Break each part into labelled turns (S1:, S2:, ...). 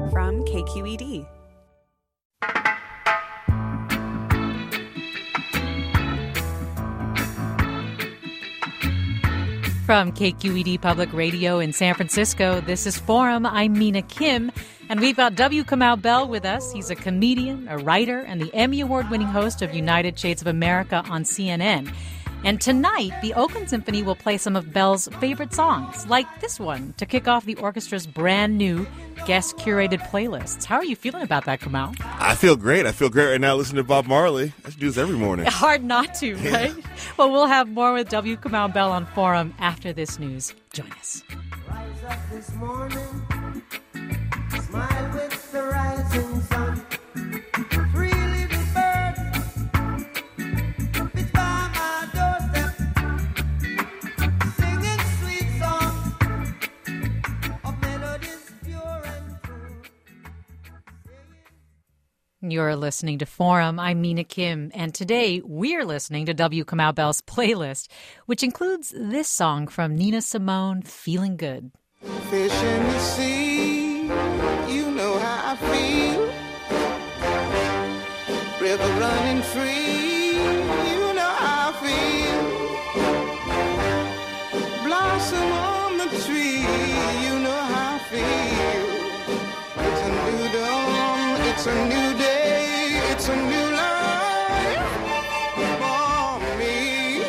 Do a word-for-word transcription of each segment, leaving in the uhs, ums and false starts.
S1: from K Q E D.
S2: From K Q E D Public Radio in San Francisco, this is Forum. I'm Mina Kim, and we've got W. Kamau Bell with us. He's a comedian, a writer, and the Emmy Award-winning host of United Shades of America on C N N. And tonight, the Oakland Symphony will play some of Bell's favorite songs, like this one, to kick off the orchestra's brand new guest-curated playlists. How are you feeling about that, Kamau?
S3: I feel great. I feel great right now listening to Bob Marley. I should do this every morning.
S2: Hard not to, right? Yeah. Well, we'll have more with W. Kamau Bell on Forum after this news. Join us.
S4: Rise up this morning, smile with the rising sun. Three little birds, it's by my doorstep, singing sweet songs of melodies pure and true.
S2: You're listening to Forum. I'm Mina Kim, and today we're listening to W. Kamau Bell's playlist, which includes this song from Nina Simone, Feeling Good.
S4: Fish in the sea, you know how I feel. River running free, you know how I feel. Blossom on the tree, you know how I feel. It's a new dawn, it's a new day, it's a new life for me.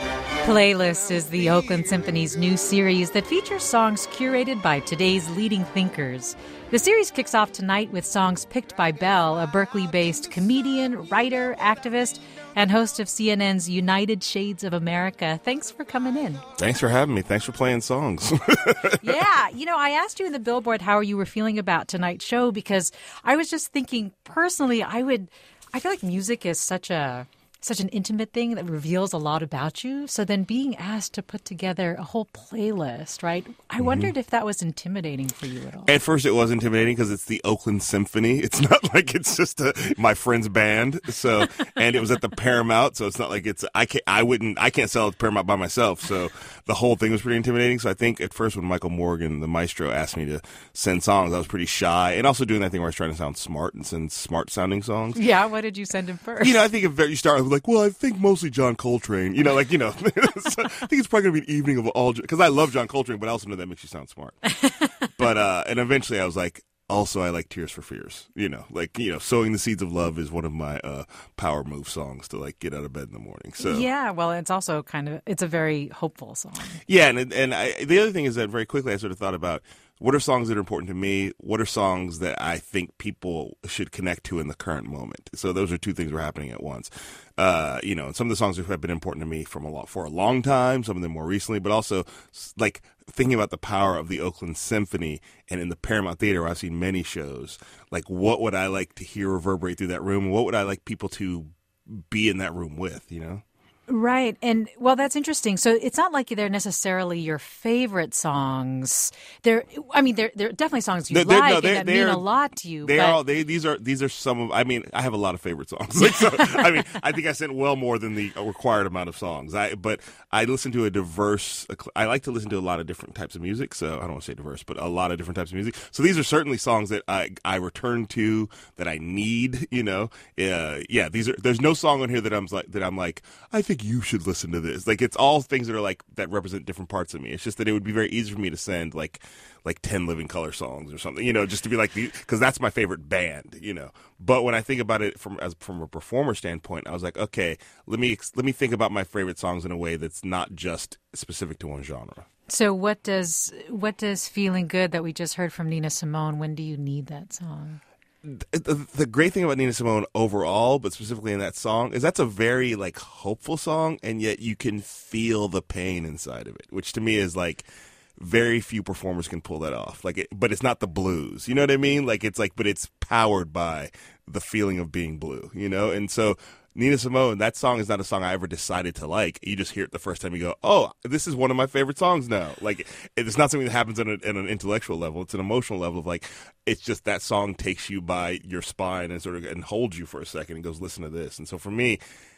S2: Playlist is the Oakland Symphony's new series that features songs curated by today's leading thinkers. The series kicks off tonight with songs picked by Bell, a Berkeley-based comedian, writer, activist, and host of C N N's United Shades of America. Thanks for coming in.
S3: Thanks for having me. Thanks for playing songs.
S2: Yeah. You know, I asked you in the Billboard how you were feeling about tonight's show because I was just thinking, personally, I would, I feel like music is such a... such an intimate thing that reveals a lot about you. So then being asked to put together a whole playlist, right? I mm-hmm. wondered if that was intimidating for you at all.
S3: At first it was intimidating because it's the Oakland Symphony. It's not like it's just a, my friend's band. So, and it was at the Paramount. So it's not like it's, I can't, I wouldn't, I can't sell it at Paramount by myself. So the whole thing was pretty intimidating. So I think at first when Michael Morgan, the maestro, asked me to send songs, I was pretty shy. And also doing that thing where I was trying to sound smart and send smart sounding songs.
S2: Yeah. What did you send him first?
S3: You know, I think if you start with like, well, I think mostly John Coltrane. You know, like, you know, so I think it's probably going to be an evening of all, because I love John Coltrane, but I also know that makes you sound smart. But, uh, and eventually I was like, also I like Tears for Fears. You know, like, you know, Sowing the Seeds of Love is one of my uh, power move songs to like get out of bed in the morning. So
S2: yeah, well, it's also kind of, it's a very hopeful song.
S3: Yeah, and, and I, the other thing is that very quickly I sort of thought about, what are songs that are important to me? What are songs that I think people should connect to in the current moment? So those are two things that are happening at once. Uh, you know, some of the songs have been important to me from a lot, for a long time, some of them more recently, but also like thinking about the power of the Oakland Symphony and in the Paramount Theater where I've seen many shows, like what would I like to hear reverberate through that room? What would I like people to be in that room with, you know?
S2: Right. And, well, that's interesting. So it's not like they're necessarily your favorite songs. They're, I mean, they're, they're definitely songs you
S3: they're,
S2: like
S3: no,
S2: and that mean a lot to you.
S3: They
S2: but...
S3: are all, they, these are, these are some of, I mean, I have a lot of favorite songs. Like, so, I mean, I think I sent well more than the required amount of songs. I, but I listen to a diverse, I like to listen to a lot of different types of music. So I don't want to say diverse, but a lot of different types of music. So these are certainly songs that I, I return to, that I need, you know. Uh, yeah, these are, there's no song on here that I'm like, that I'm like, I think you should listen to this. Like, it's all things that are like that represent different parts of me. It's just that it would be very easy for me to send like like ten Living Color songs or something, you know, just to be like, because that's my favorite band, you know. But when I think about it from as from a performer standpoint, I was like, okay, let me let me think about my favorite songs in a way that's not just specific to one genre.
S2: So what does what does Feeling Good that we just heard from Nina Simone, when do you need that song?
S3: The, the great thing about Nina Simone overall, but specifically in that song, is that's a very like hopeful song, and yet you can feel the pain inside of it, which to me is like very few performers can pull that off. Like, it, but it's not the blues, you know what I mean? Like, it's like, but it's powered by the feeling of being blue, you know. And so Nina Simone, that song is not a song I ever decided to like. You just hear it the first time, you go, oh, this is one of my favorite songs now. Like, it's not something that happens on, a, on an intellectual level. It's an emotional level of like, it's just that song takes you by your spine and sort of and holds you for a second and goes, listen to this. And so for me,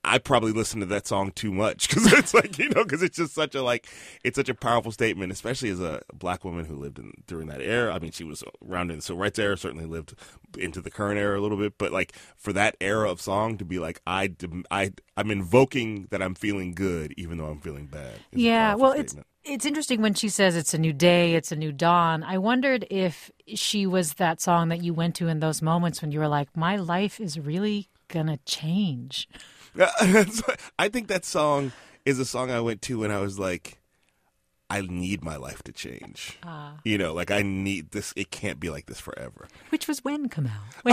S3: I probably listen to that song too much because it's like, you know, because it's just such a like, it's such a powerful statement, especially as a black woman who lived in during that era. I mean, she was around in the civil rights era, certainly lived into the current era a little bit, but like for that era of song to be like, I, I, I'm invoking that I'm feeling good even though I'm feeling bad.
S2: Yeah, well, it's it's interesting when she says it's a new day, it's a new dawn. I wondered if she was that song that you went to in those moments when you were like, my life is really gonna change.
S3: I think that song is a song I went to when I was like, I need my life to change. Uh, you know, like I need this. It can't be like this forever.
S2: Which was when, Kamau?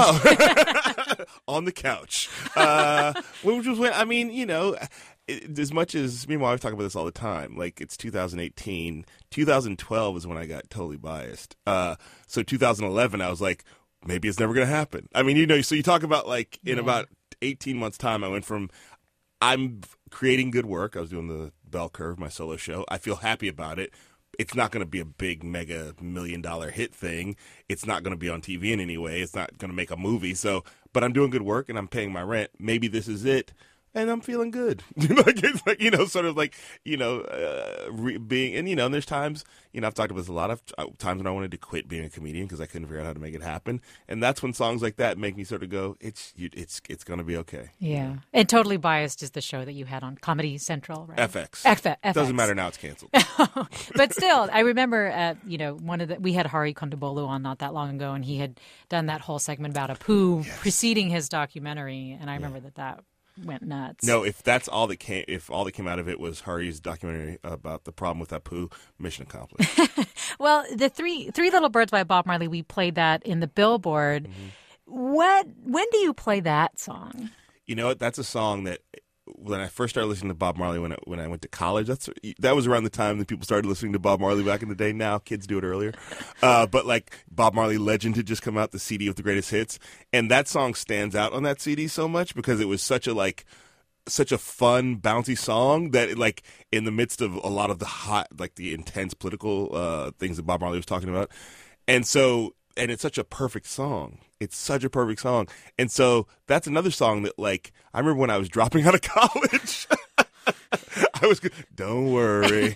S3: Oh. On the couch. Uh, which was when, I mean, you know, it, as much as, meanwhile, I talk about this all the time. Like, it's two thousand eighteen. two thousand twelve is when I got totally biased. Uh, so two thousand eleven, I was like, maybe it's never going to happen. I mean, you know, so you talk about like in yeah. about eighteen months' time, I went from I'm creating good work. I was doing the Bell Curve, my solo show. I feel happy about it. It's not going to be a big mega million dollar hit thing. It's not going to be on T V in any way. It's not going to make a movie. So, but I'm doing good work and I'm paying my rent. Maybe this is it. And I'm feeling good. Like, it's like, you know, sort of like, you know, uh, re- being, and, you know, and there's times, you know, I've talked about this a lot of uh, times when I wanted to quit being a comedian because I couldn't figure out how to make it happen. And that's when songs like that make me sort of go, it's, you, it's, it's going to be okay.
S2: Yeah. And Totally Biased is the show that you had on Comedy Central, right?
S3: F X.
S2: F X.
S3: Doesn't matter now, it's canceled.
S2: But still, I remember, uh, you know, one of the, we had Hari Kondabolu on not that long ago, and he had done that whole segment about Apu yes. preceding his documentary. And I remember yeah. that that went nuts.
S3: No, if that's all that came, if all that came out of it was Hari's documentary about the problem with Apu, mission accomplished.
S2: Well, the three Three Little Birds by Bob Marley, we played that in the Billboard. Mm-hmm. What? When do you play that song?
S3: You know what? That's a song that when I first started listening to Bob Marley when I, when I went to college, that's that was around the time that people started listening to Bob Marley back in the day. Now kids do it earlier, uh, but like Bob Marley Legend had just come out, the C D with the greatest hits, and that song stands out on that C D so much because it was such a like such a fun, bouncy song that it, like in the midst of a lot of the hot, like the intense political uh, things that Bob Marley was talking about, and so. And it's such a perfect song. It's such a perfect song. And so that's another song that, like, I remember when I was dropping out of college, I was, don't worry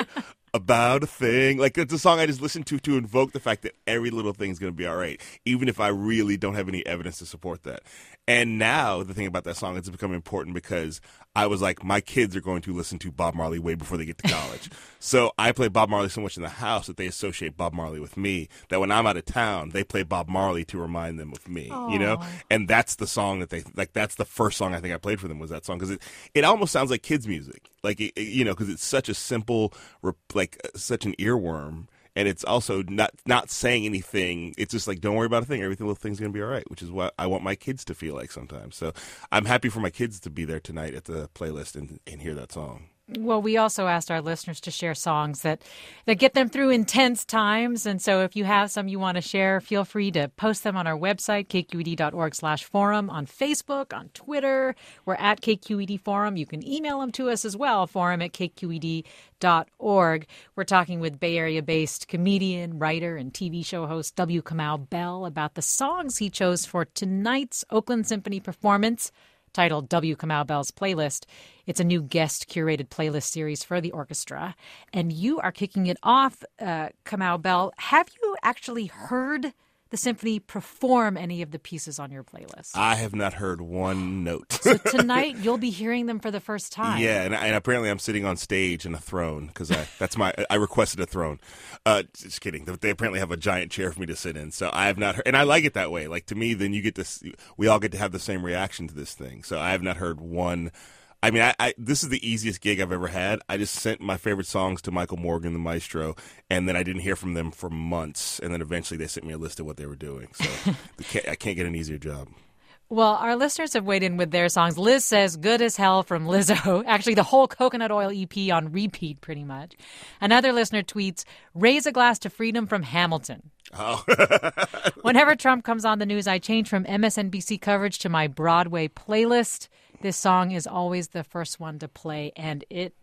S3: about a thing. Like, it's a song I just listened to to invoke the fact that every little thing's going to be all right, even if I really don't have any evidence to support that. And now the thing about that song is it's become important because I was like, my kids are going to listen to Bob Marley way before they get to college. So I play Bob Marley so much in the house that they associate Bob Marley with me, that when I'm out of town, they play Bob Marley to remind them of me, Aww. You know? And that's the song that they, like, that's the first song I think I played for them was that song because it, it almost sounds like kids' music. Like, it, you know, because it's such a simple, like, such an earworm. And it's also not not saying anything. It's just like, don't worry about a thing. Every little thing's going to be all right, which is what I want my kids to feel like sometimes. So I'm happy for my kids to be there tonight at the playlist and, and hear that song.
S2: Well, we also asked our listeners to share songs that, that get them through intense times. And so if you have some you want to share, feel free to post them on our website, k q e d dot org slash forum, on Facebook, on Twitter. We're at K Q E D Forum. You can email them to us as well, forum at k q e d dot org. We're talking with Bay Area-based comedian, writer, and T V show host W. Kamau Bell about the songs he chose for tonight's Oakland Symphony performance, titled W. Kamau Bell's Playlist. It's a new guest-curated playlist series for the orchestra. And you are kicking it off, uh, Kamau Bell. Have you actually heard the symphony perform any of the pieces on your playlist?
S3: I have not heard one note.
S2: So tonight you'll be hearing them for the first time.
S3: Yeah, and, and apparently I'm sitting on stage in a throne because I that's my I requested a throne. Uh, just kidding. They apparently have a giant chair for me to sit in. So I have not heard, and I like it that way. Like to me, then you get to we all get to have the same reaction to this thing. So I have not heard one. I mean, I, I, this is the easiest gig I've ever had. I just sent my favorite songs to Michael Morgan, the maestro, and then I didn't hear from them for months. And then eventually they sent me a list of what they were doing. So can't, I can't get an easier job.
S2: Well, our listeners have weighed in with their songs. Liz says, Good as Hell from Lizzo. Actually, the whole Coconut Oil E P on repeat, pretty much. Another listener tweets, Raise a Glass to Freedom from Hamilton.
S3: Oh.
S2: Whenever Trump comes on the news, I change from M S N B C coverage to my Broadway playlist. This song is always the first one to play, and it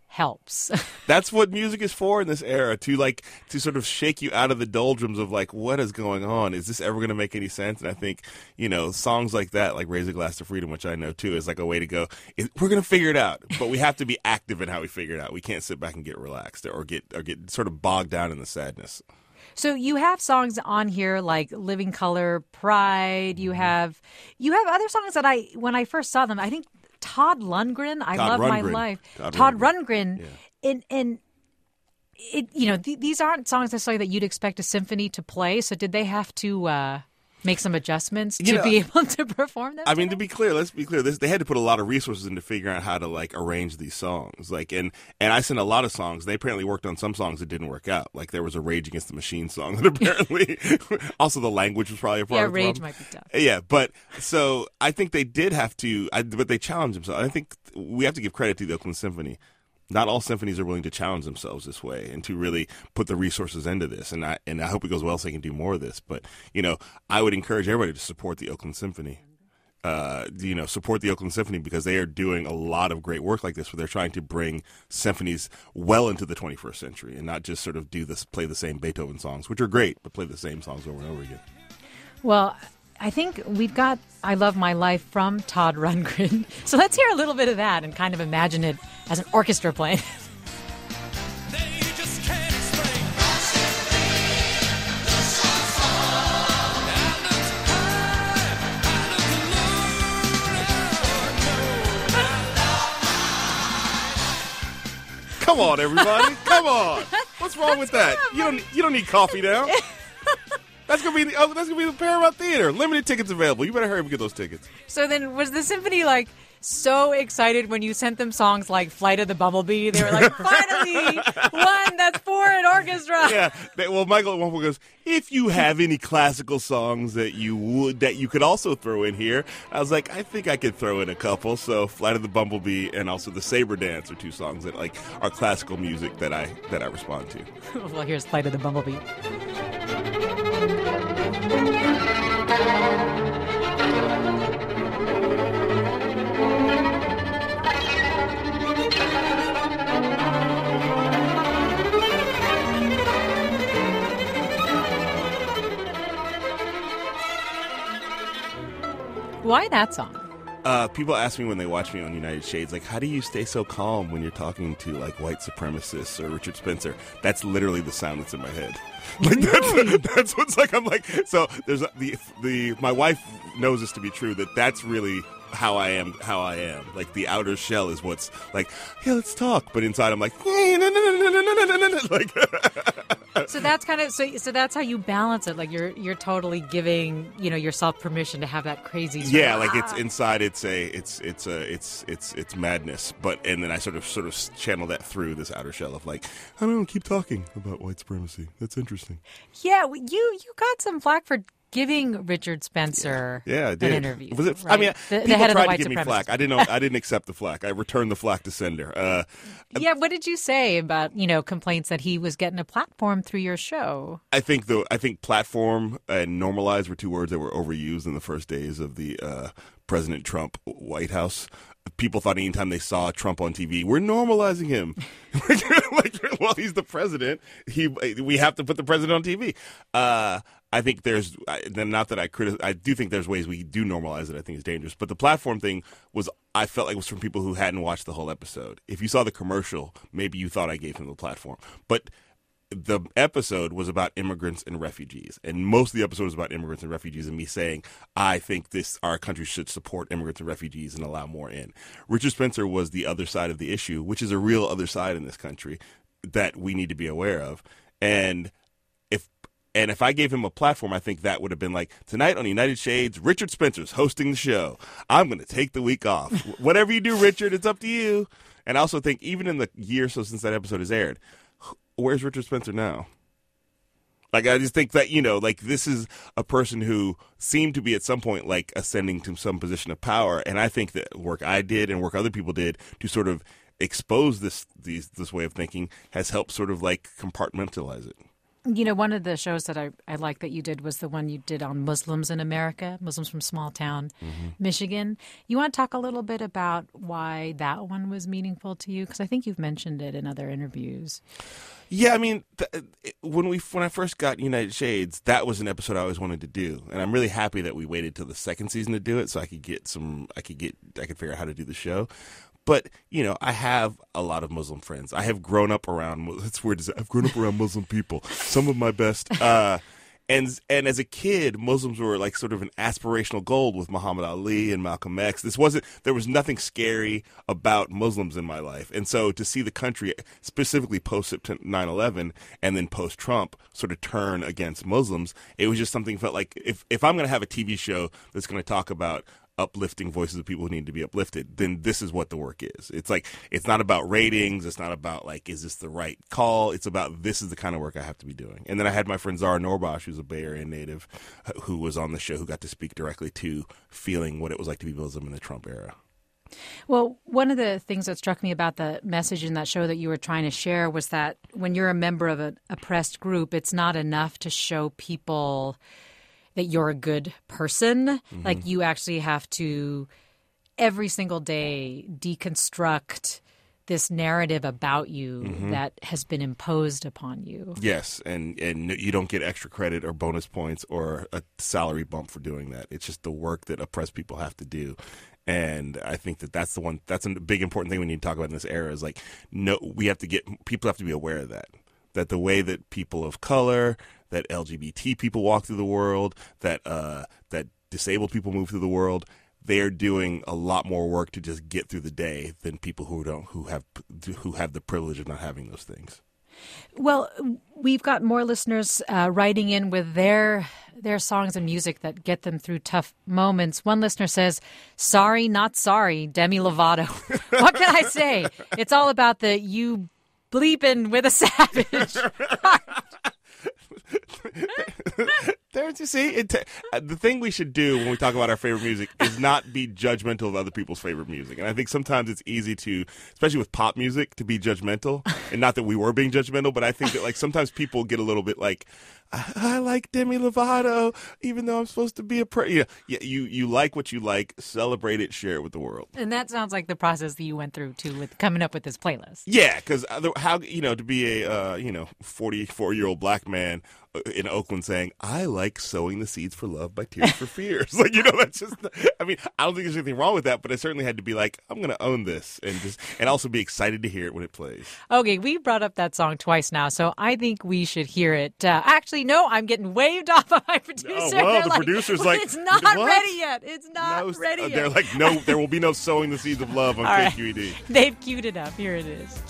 S2: helps.
S3: That's what music is for in this era, to like to sort of shake you out of the doldrums of like, what is going on? Is this ever going to make any sense? And I think, you know, songs like that, like Raise a Glass to Freedom, which I know too, is like a way to go, we're going to figure it out, but we have to be active in how we figure it out. We can't sit back and get relaxed or get or get sort of bogged down in the sadness.
S2: So you have songs on here like Living Color, Pride. You have you have other songs that I, when I first saw them, I think Todd Lundgren, I
S3: Todd
S2: Love My
S3: Rundgren.
S2: Life.
S3: Todd,
S2: Todd
S3: Rundgren.
S2: Rundgren.
S3: Yeah.
S2: And, and it, you know, th- these aren't songs necessarily that you'd expect a symphony to play. So did they have to uh, make some adjustments to
S3: You know,
S2: be able to perform them?
S3: I mean,
S2: today?
S3: to be clear, let's be clear. This, they had to put a lot of resources into figuring out how to like arrange these songs. Like, and and I sent a lot of songs. They apparently worked on some songs that didn't work out. Like there was a Rage Against the Machine song that apparently, also the language was probably a part
S2: yeah,
S3: of the
S2: Rage
S3: problem.
S2: might be tough.
S3: Yeah, but so I think they did have to, I, but they challenged themselves. I think we have to give credit to the Oakland Symphony. Not all symphonies are willing to challenge themselves this way and to really put the resources into this. And I and I hope it goes well so they can do more of this. But, you know, I would encourage everybody to support the Oakland Symphony. Uh, you know, support the Oakland Symphony because they are doing a lot of great work like this where they're trying to bring symphonies well into the twenty-first century and not just sort of do this, play the same Beethoven songs, which are great, but play the same songs over and over again.
S2: Well, I think we've got I Love My Life from Todd Rundgren. So let's hear a little bit of that and kind of imagine it as an orchestra playing.
S3: Come on, everybody! Come on! What's wrong with that? You don't you don't need coffee now. That's gonna be the, oh, that's gonna be the Paramount Theater. Limited tickets available. You better hurry up and get those tickets.
S2: So then, was the symphony like so excited when you sent them songs like "Flight of the Bumblebee"? They were like, "Finally, one that's for an orchestra."
S3: Yeah. They, well, Michael at one point goes, "If you have any classical songs that you would that you could also throw in here," I was like, "I think I could throw in a couple." So, "Flight of the Bumblebee" and also "The Saber Dance" are two songs that like are classical music that I that I respond to.
S2: Well, here's "Flight of the Bumblebee." Why that song?
S3: Uh, people ask me when they watch me on United Shades, like, how do you stay so calm when you're talking to, like, white supremacists or Richard Spencer? That's literally the sound that's in my head. Like,
S2: Really?
S3: that's, that's what's like, I'm like, so there's a, the, the, my wife knows this to be true, that that's really how I am, how I am. Like, the outer shell is what's like, yeah, let's talk. But inside I'm like, like,
S2: So that's kind of so. So that's how you balance it. Like you're you're totally giving you know yourself permission to have that crazy. Sort
S3: yeah,
S2: of,
S3: like
S2: ah.
S3: it's inside. It's a, it's, it's a, it's, it's, it's madness. But and then I sort of, sort of channel that through this outer shell of like, I don't know, keep talking about white supremacy. That's interesting.
S2: Yeah, well, you you got some flack for giving Richard Spencer
S3: Yeah, I did.
S2: an interview.
S3: Was it?
S2: Right?
S3: I mean,
S2: the, the
S3: people
S2: head of the
S3: tried
S2: white
S3: to give me
S2: supremacists.
S3: flack. I didn't know. I didn't accept the flack. I returned the flack to sender. Uh,
S2: Yeah, what did you say about you know complaints that he was getting a platform through your show?
S3: I think the I think platform and normalize were two words that were overused in the first days of the uh, President Trump White House. People thought anytime they saw Trump on T V, we're normalizing him. like, like, well, he's the president. He we have to put the president on T V. Uh, I think there's not that I criti- I do think there's ways we do normalize it. I think it's dangerous, but the platform thing was I felt like it was from people who hadn't watched the whole episode. If you saw the commercial, maybe you thought I gave him the platform, but the episode was about immigrants and refugees, and most of the episode was about immigrants and refugees and me saying, I think this our country should support immigrants and refugees and allow more in. Richard Spencer was the other side of the issue, which is a real other side in this country that we need to be aware of. And if and if I gave him a platform, I think that would have been like, tonight on United Shades, Richard Spencer's hosting the show. I'm going to take the week off. Whatever you do, Richard, it's up to you. And I also think even in the year or so since that episode has aired, where's Richard Spencer now? Like, I just think that, you know, like this is a person who seemed to be at some point like ascending to some position of power. And I think that work I did and work other people did to sort of expose this these, this way of thinking has helped sort of like compartmentalize it.
S2: You know, one of the shows that I, I like that you did was the one you did on Muslims in America, Muslims from small town mm-hmm. Michigan. You want to talk a little bit about why that one was meaningful to you? Because I think you've mentioned it in other interviews.
S3: Yeah, I mean, th- when we when I first got United Shades, that was an episode I always wanted to do, and I'm really happy that we waited till the second season to do it, so I could get some, I could get, I could figure out how to do the show. But you know, I have a lot of Muslim friends. I have grown up around. It's weird to say. I've grown up around Muslim people. Some of my best. Uh, and and as a kid, Muslims were like sort of an aspirational goal with Muhammad Ali and Malcolm X. This wasn't. There was nothing scary about Muslims in my life. And so to see the country, specifically post nine eleven and then post Trump, sort of turn against Muslims, it was just something felt like if if I'm going to have a T V show that's going to talk about uplifting voices of people who need to be uplifted, then this is what the work is. It's like, it's not about ratings. It's not about like, is this the right call? It's about, this is the kind of work I have to be doing. And then I had my friend Zara Norbosh, who's a Bay Area native, who was on the show, who got to speak directly to feeling what it was like to be Muslim in the Trump era.
S2: Well, one of the things that struck me about the message in that show that you were trying to share was that when you're a member of an oppressed group, it's not enough to show people that you're a good person. Mm-hmm. Like you actually have to every single day deconstruct this narrative about you mm-hmm. that has been imposed upon you.
S3: Yes, and and you don't get extra credit or bonus points or a salary bump for doing that. It's just the work that oppressed people have to do. And I think that that's the one, that's a big important thing we need to talk about in this era is like, no, we have to get, people have to be aware of that. That the way that people of color, that L G B T people walk through the world, that uh, that disabled people move through the world, they are doing a lot more work to just get through the day than people who don't, who have, who have the privilege of not having those things.
S2: Well, we've got more listeners uh, writing in with their their songs and music that get them through tough moments. One listener says, "Sorry, not sorry, Demi Lovato." What can I say? It's all about the you. Bleeping with a savage.
S3: There's, you see, it t- the thing we should do when we talk about our favorite music is not be judgmental of other people's favorite music. And I think sometimes it's easy to, especially with pop music, to be judgmental. And not that we were being judgmental, but I think that like sometimes people get a little bit like, I, I like Demi Lovato, even though I'm supposed to be a pro. You, know, you you like what you like, celebrate it, share it with the world.
S2: And that sounds like the process that you went through too with coming up with this playlist.
S3: Yeah, because how you know to be a uh, you know forty-four year old black man in Oakland saying, I like Sowing the Seeds for Love by Tears for Fears. Like, you know, that's just, I mean, I don't think there's anything wrong with that, but I certainly had to be like, I'm going to own this and just, and also be excited to hear it when it plays.
S2: Okay, we brought up that song twice now, so I think we should hear it. Uh, actually, no, I'm getting waved off by my producer.
S3: Oh, well,
S2: they're
S3: the
S2: like,
S3: producer's
S2: well,
S3: like,
S2: it's not
S3: what?
S2: ready yet. It's not
S3: no,
S2: ready
S3: uh,
S2: yet.
S3: They're like, no, there will be no Sowing the Seeds of Love on
S2: All
S3: K Q E D.
S2: Right. They've queued it up. Here it is.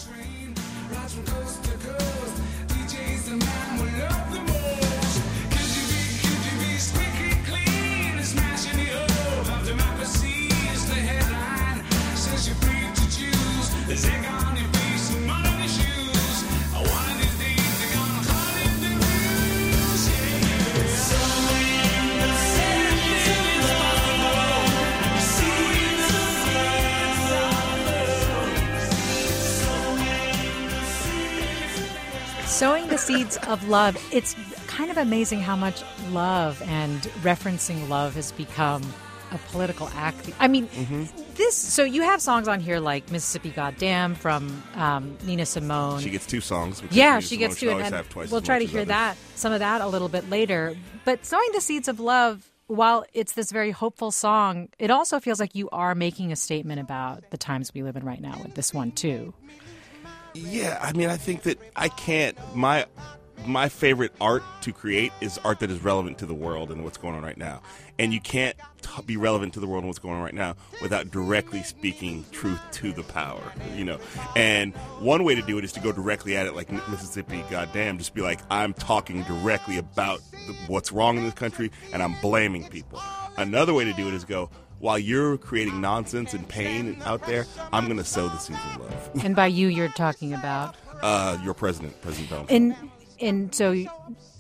S2: Sowing the Seeds of Love. It's kind of amazing how much love and referencing love has become a political act. I mean, mm-hmm. this, so you have songs on here like Mississippi Goddamn from um, Nina Simone.
S3: She gets two songs.
S2: Yeah,
S3: Nina
S2: she
S3: Simone
S2: gets two. And
S3: have twice
S2: we'll try to hear
S3: others.
S2: that, some of that a little bit later. But Sowing the Seeds of Love, while it's this very hopeful song, it also feels like you are making a statement about the times we live in right now with this one too.
S3: Yeah, I mean, I think that I can't, my my favorite art to create is art that is relevant to the world and what's going on right now. And you can't t- be relevant to the world and what's going on right now without directly speaking truth to the power, you know. And one way to do it is to go directly at it like Mississippi Goddamn, just be like, I'm talking directly about the, what's wrong in this country and I'm blaming people. Another way to do it is go, while you're creating nonsense and pain out there, I'm going to sow the seeds of love.
S2: And by you, you're talking about?
S3: Uh, your president, President Donald
S2: and,
S3: Trump.
S2: And so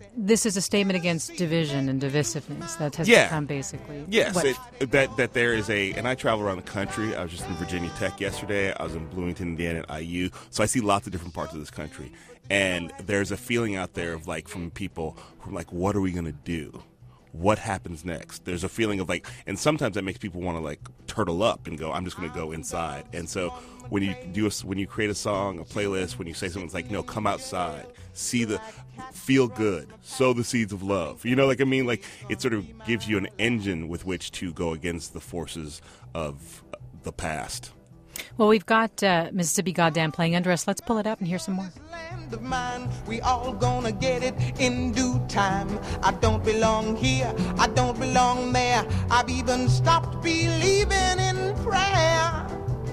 S2: this is a statement against division and divisiveness. That has
S3: Yeah.
S2: become basically
S3: Yes,
S2: what-
S3: it, that that there is a, and I travel around the country. I was just in Virginia Tech yesterday. I was in Bloomington, Indiana at I U. So I see lots of different parts of this country. And there's a feeling out there of like, from people who are like, what are we going to do? What happens next? There's a feeling of like, and sometimes that makes people want to like turtle up and go, I'm just going to go inside. And so when you do a, when you create a song, a playlist, when you say something, it's like, no, come outside, see the, feel good, sow the seeds of love. You know, like, I mean, like, it sort of gives you an engine with which to go against the forces of the past.
S2: Well, we've got uh, Mississippi Goddamn playing under us. Let's pull it up and hear some more.
S4: Land of mine, we all gonna get it in due time. I don't belong here, I don't belong there. I've even stopped believing in prayer.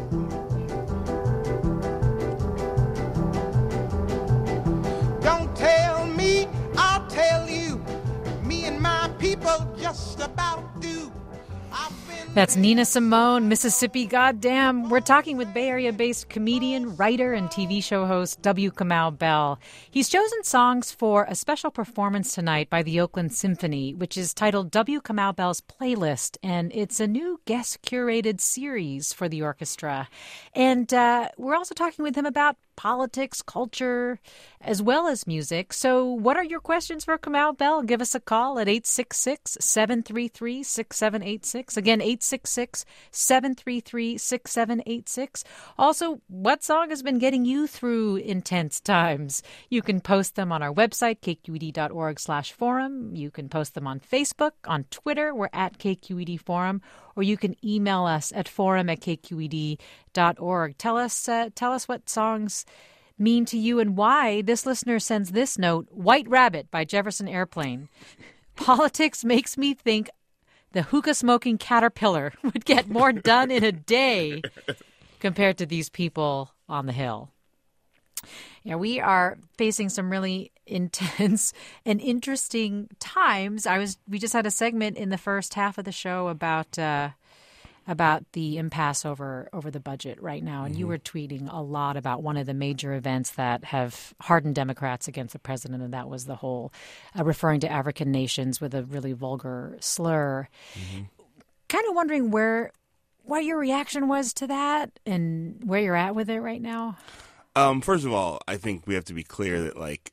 S4: Don't tell me, I'll tell you. Me and my people just about do. I've been
S2: That's Nina Simone, Mississippi Goddamn. We're talking with Bay Area-based comedian, writer, and T V show host W. Kamau Bell. He's chosen songs for a special performance tonight by the Oakland Symphony, which is titled W. Kamau Bell's Playlist, and it's a new guest-curated series for the orchestra. And uh, we're also talking with him about politics, culture, as well as music. So what are your questions for Kamau Bell? Give us a call at eight six six, seven three three, six seven eight six. Again, eight six six, seven three three, six seven eight six. Also, what song has been getting you through intense times? You can post them on our website, k q e d dot org slash forum. You can post them on Facebook, on Twitter. We're at K Q E D Forum. Or you can email us at forum at k q e d dot org. Tell us, uh, tell us what songs mean to you and why. This listener sends this note, White Rabbit by Jefferson Airplane. Politics makes me think the hookah-smoking caterpillar would get more done in a day compared to these people on the Hill. Yeah, we are facing some really intense and interesting times. I was we just had a segment in the first half of the show about uh, about the impasse over over the budget right now, and mm-hmm. you were tweeting a lot about one of the major events that have hardened Democrats against the president, and that was the whole uh, referring to African nations with a really vulgar slur. Mm-hmm. Kind of wondering where what your reaction was to that and where you're at with it right now.
S3: Um, first of all, I think we have to be clear that, like,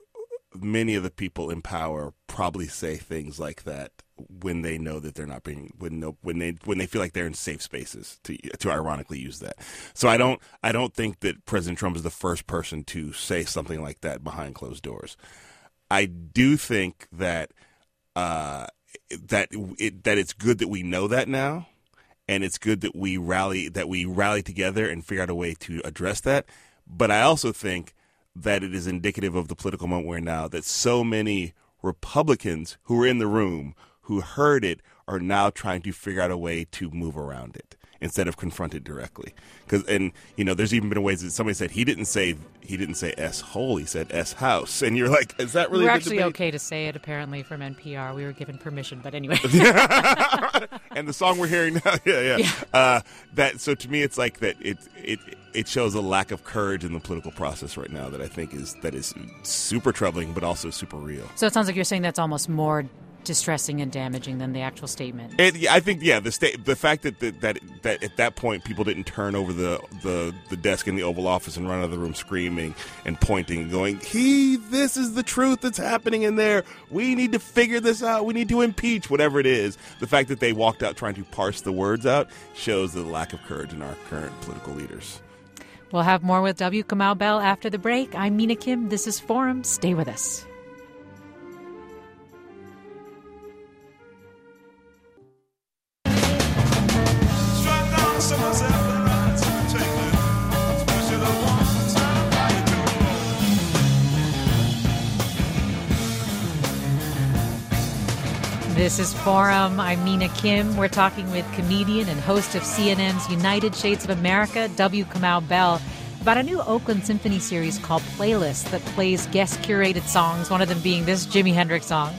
S3: many of the people in power probably say things like that when they know that they're not being when no, when they when they feel like they're in safe spaces to to ironically use that. So I don't I don't think that President Trump is the first person to say something like that behind closed doors. I do think that uh, that it, that it's good that we know that now, and it's good that we rally that we rally together and figure out a way to address that. But I also think that it is indicative of the political moment we're in now, that so many Republicans who were in the room, who heard it, are now trying to figure out a way to move around it instead of confront it directly. Because, and you know, there's even been ways that somebody said he didn't say he didn't say S hole, he said S house, and you're like, is that really?
S2: We're
S3: a
S2: actually
S3: debate?
S2: okay to say it apparently from N P R. We were given permission, but anyway.
S3: And the song we're hearing now, yeah, yeah.
S2: yeah.
S3: Uh, that so to me, it's like that. It it it shows a lack of courage in the political process right now that I think is that is super troubling, but also super real.
S2: So it sounds like you're saying that's almost more distressing and damaging than the actual statement.
S3: It, I think, yeah, the state, the fact that the, that that at that point people didn't turn over the, the, the desk in the Oval Office and run out of the room screaming and pointing, and going, "He, this is the truth that's happening in there. We need to figure this out. We need to impeach," whatever it is. The fact that they walked out trying to parse the words out shows the lack of courage in our current political leaders.
S2: We'll have more with W. Kamau Bell after the break. I'm Mina Kim. This is Forum. Stay with us. This is Forum. I'm Mina Kim. We're talking with comedian and host of C N N's United Shades of America, W. Kamau Bell, about a new Oakland Symphony series called Playlist that plays guest-curated songs, one of them being this Jimi Hendrix song.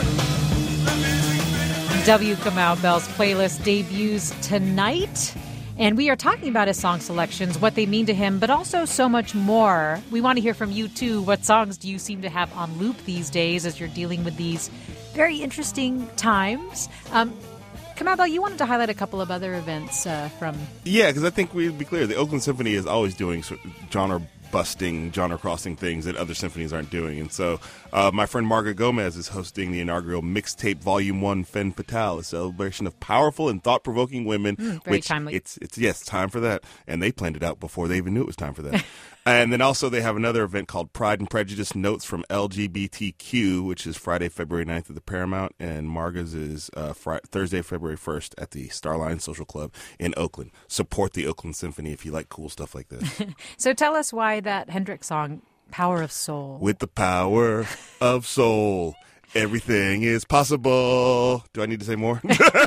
S2: W. Kamau Bell's Playlist debuts tonight. And we are talking about his song selections, what they mean to him, but also so much more. We want to hear from you, too. What songs do you seem to have on loop these days as you're dealing with these very interesting times? Um, Kamau Bell, you wanted to highlight a couple of other events uh, from...
S3: Yeah, because I think we'd be clear. The Oakland Symphony is always doing sort of genre-busting, genre-crossing things that other symphonies aren't doing. And so uh, my friend Margaret Gomez is hosting the inaugural Mixtape Volume one Fen Fatale, a celebration of powerful and thought-provoking women.
S2: Mm, very
S3: which
S2: timely.
S3: It's, it's, yes, time for that. And they planned it out before they even knew it was time for that. And then also they have another event called Pride and Prejudice Notes from L G B T Q, which is Friday, February ninth at the Paramount. And Marga's is uh, Friday, Thursday, February first at the Starline Social Club in Oakland. Support the Oakland Symphony if you like cool stuff like this.
S2: So tell us why that Hendrix song, Power of Soul.
S3: With the power of soul, everything is possible. Do I need to say more?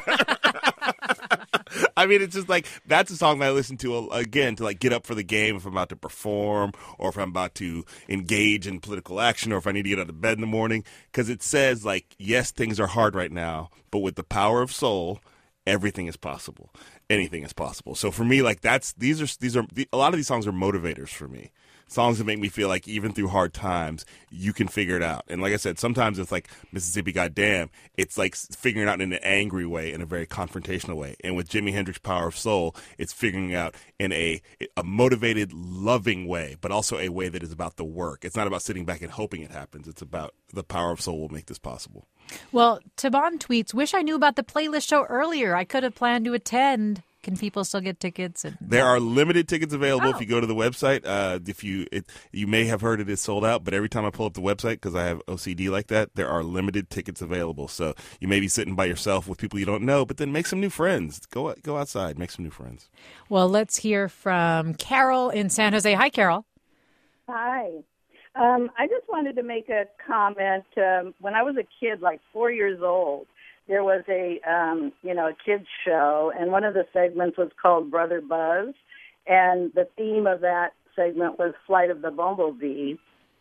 S3: I mean, it's just like, that's a song that I listen to, uh, again, to like get up for the game if I'm about to perform or if I'm about to engage in political action or if I need to get out of bed in the morning. Because it says, like, yes, things are hard right now, but with the power of soul, everything is possible. Anything is possible. So for me, like, that's, these are, these are, a lot of these songs are motivators for me. Songs that make me feel like even through hard times, you can figure it out. And like I said, sometimes it's like Mississippi Goddamn. It's like figuring it out in an angry way, in a very confrontational way. And with Jimi Hendrix Power of Soul, it's figuring it out in a a motivated, loving way, but also a way that is about the work. It's not about sitting back and hoping it happens. It's about the power of soul will make this possible.
S2: Well, Taban tweets, wish I knew about the playlist show earlier. I could have planned to attend. Can people still get tickets? And...
S3: There are limited tickets available
S2: oh.
S3: if you go to the website. Uh, if you it, you may have heard it is sold out, but every time I pull up the website, because I have O C D like that, there are limited tickets available. So you may be sitting by yourself with people you don't know, but then make some new friends. Go go outside, make some new friends.
S2: Well, let's hear from Carol in San Jose. Hi, Carol.
S1: Hi. Um, I just wanted to make a comment. Um, when I was a kid, like four years old, there was a, um, you know, a kids show, and one of the segments was called Brother Buzz, and the theme of that segment was Flight of the Bumblebee.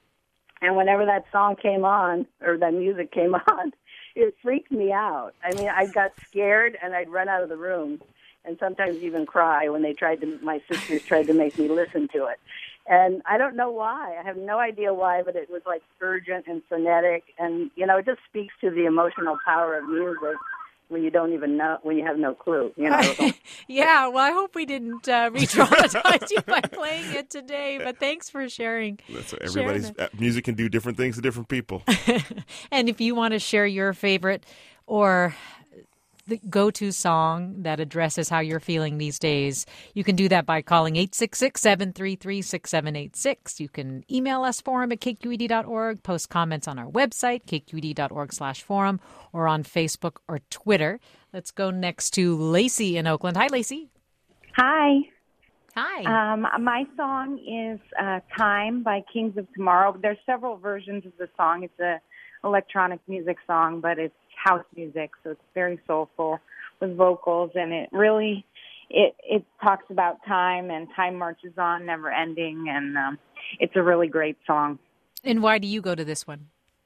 S1: And whenever that song came on, or that music came on, it freaked me out. I mean, I got scared, and I'd run out of the room, and sometimes even cry when they tried to, my sisters tried to make me listen to it. And I don't know why. I have no idea why, but it was like urgent and frenetic. And, you know, it just speaks to the emotional power of music when you don't even know, when you have no clue. You know?
S2: Yeah, well, I hope we didn't uh, re-traumatize you by playing it today. But thanks for sharing.
S3: That's what everybody's music can do different things to different people.
S2: And if you want to share your favorite or the go-to song that addresses how you're feeling these days, you can do that by calling eight six six, seven three three, six seven eight six. You can email us, forum at k q e d dot org, post comments on our website, k q e d dot org slash forum, or on Facebook or Twitter. Let's go next to Lacey in Oakland. Hi, Lacey.
S5: Hi.
S2: Hi.
S5: Um, my song is uh, Time by Kings of Tomorrow. There's several versions of the song. It's a electronic music song, but it's house music, so it's very soulful with vocals, and it really it it talks about time, and time marches on, never ending, and um, it's a really great song.
S2: And why do you go to this one?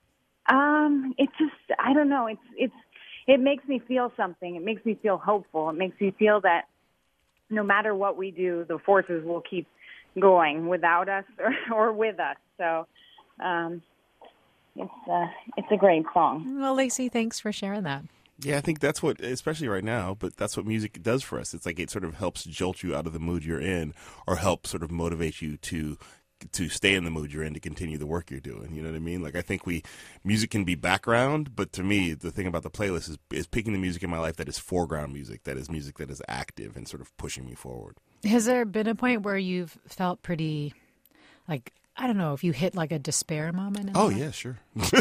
S5: Um, it's just I don't know. It's it's it makes me feel something. It makes me feel hopeful. It makes me feel that no matter what we do, the forces will keep going without us or, or with us. So. Um, It's uh, it's a great song.
S2: Well, Lacey, thanks for sharing that.
S3: Yeah, I think that's what, especially right now, but that's what music does for us. It's like it sort of helps jolt you out of the mood you're in, or help sort of motivate you to to stay in the mood you're in, to continue the work you're doing. You know what I mean? Like, I think we, music can be background, but to me, the thing about the playlist is, is picking the music in my life that is foreground music, that is music that is active and sort of pushing me forward.
S2: Has there been a point where you've felt pretty, like, I don't know, if you hit like a despair moment? In
S3: oh,
S2: life?
S3: yeah, sure.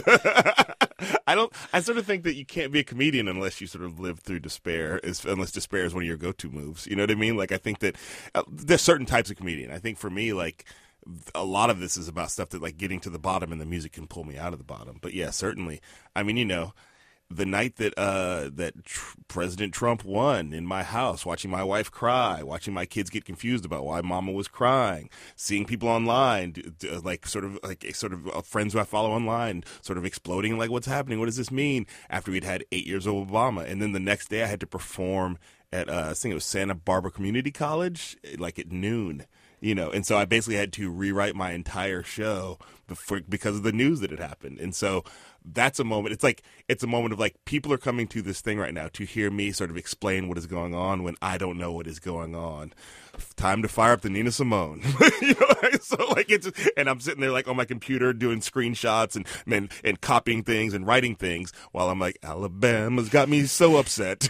S3: I don't, I sort of think that you can't be a comedian unless you sort of live through despair, is, unless despair is one of your go-to moves. You know what I mean? Like, I think that uh, there's certain types of comedian. I think for me, like, a lot of this is about stuff that, like, getting to the bottom, and the music can pull me out of the bottom. But yeah, certainly. I mean, you know, the night that uh, that tr- President Trump won in my house, watching my wife cry, watching my kids get confused about why Mama was crying, seeing people online, d- d- like sort of like sort of uh, friends who I follow online, sort of exploding like, what's happening? What does this mean? After we'd had eight years of Obama, and then the next day I had to perform at uh, I think it was Santa Barbara Community College, like at noon. You know, and so I basically had to rewrite my entire show before, because of the news that had happened. And so that's a moment. It's like it's a moment of like people are coming to this thing right now to hear me sort of explain what is going on when I don't know what is going on. Time to fire up the Nina Simone. You know, so like it's and I'm sitting there like on my computer doing screenshots and and, and copying things and writing things while I'm like, Alabama's got me so upset.